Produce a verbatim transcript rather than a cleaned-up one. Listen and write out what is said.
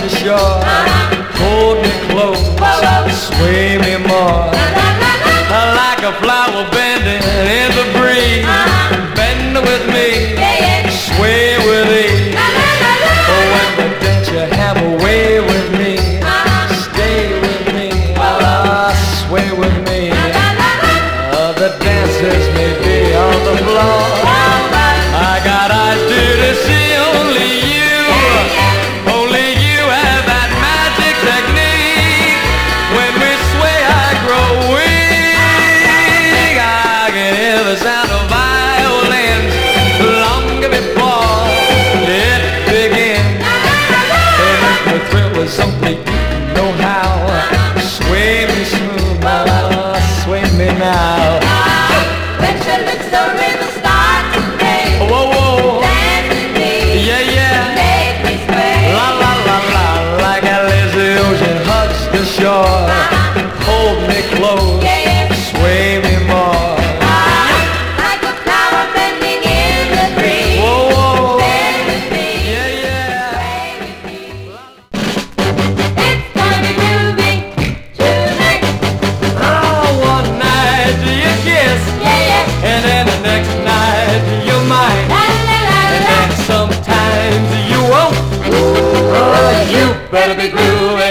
the shore. Hold me close, sway me more. Like a flower bending in the breeze. Bend with me, sway with ease. Oh, when we dance, you have a way with me. Stay with me, oh, sway with me. Oh, the dancers may be on the floor. I got eyes to see only you. Only you have that magic technique. When we sway, I grow weak. I can hear the sound of violins long before it begins. It makes me thrill with something you know how. Sway me smooth, now, sway me now. When she looks the rhythm starts to play. Whoa, whoa. Dance with me. Yeah, yeah. Make me sway. La la la la, like a lazy ocean hugs the shore. Hold me close, Yeah, yeah. sway me more. Like a flower bending in the breeze. Whoa, whoa. Bend with me. Yeah, yeah. Sway with me. It's gonna be groovy tonight. Oh, one night you kiss, Yeah, yeah. and then the next night you're mine. La la la And la. then sometimes you won't. Oh, you better be grooving